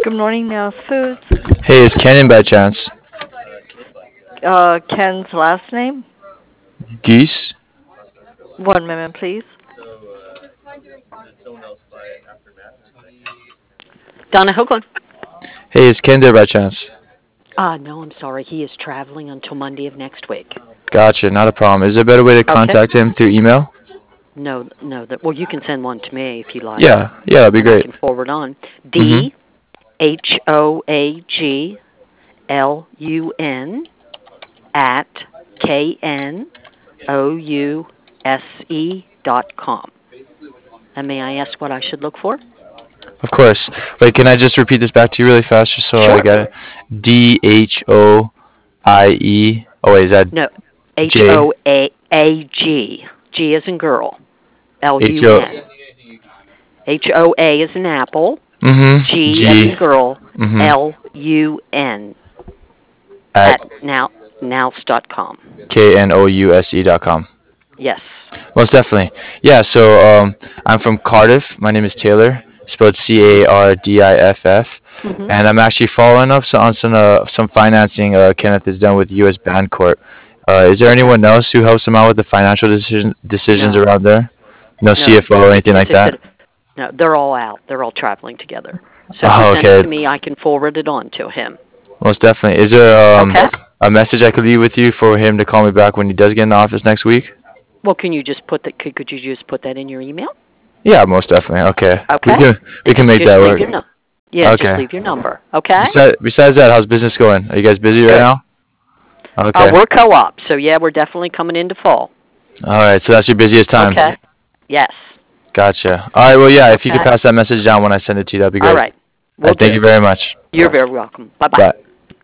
Good morning, Mouse Foods. Hey, is Ken in by chance? Ken's last name? Geese? 1 minute, please. Donna, hold on. Hey, is Ken there by chance? No, I'm sorry. He is traveling until Monday of next week. Gotcha, not a problem. Is there a better way to Okay. contact him through email? No. Well, you can send one to me if you like. Yeah, that'd be And I great. can forward on. Mhm. DHOAGLUN at KNOUSE.com. And may I ask what I should look for? Of course. Wait, can I just repeat this back to you really fast just so I Sure. got it? DHOIE. Oh wait, is that No, J HOAG. G as in girl. H O? LUN. HOA is in apple. Mhm. G as in G. girl. Mhm. LUN At at nouse.com. KNOUSE.com. Yes. Most definitely. Yeah, so I'm from Cardiff. My name is Taylor, spelled CARDIFF, Mhm. and I'm actually following up on some financing Kenneth has done with U.S. Bancorp. Is there Okay. anyone else who helps him out with the financial decisions No. around there? No No. CFO or anything As like I that? said, no. They're all out. They're all traveling together. So if you Oh, send it okay. to me, I can forward it on to him. Most definitely. Is there Okay. a message I could leave with you for him to call me back when he does get in the office next week? Well, can you just put that? Could you just put that in your email? Yeah, most definitely. Okay. We Okay. can we And can make just that leave work. your number. Yeah, just Okay. leave your number. Okay. Besides that, how's business going? Are you guys busy right Good. now? Okay. We're co-op, so yeah, we're definitely coming into fall. All right. So that's your busiest time. Okay. Yes. Gotcha. All right. Well, yeah. If you could Okay. pass that message down when I send it to you, that'd be All great. right. All We'll right. Thank do. you very much. You're very welcome. Bye bye. Bye.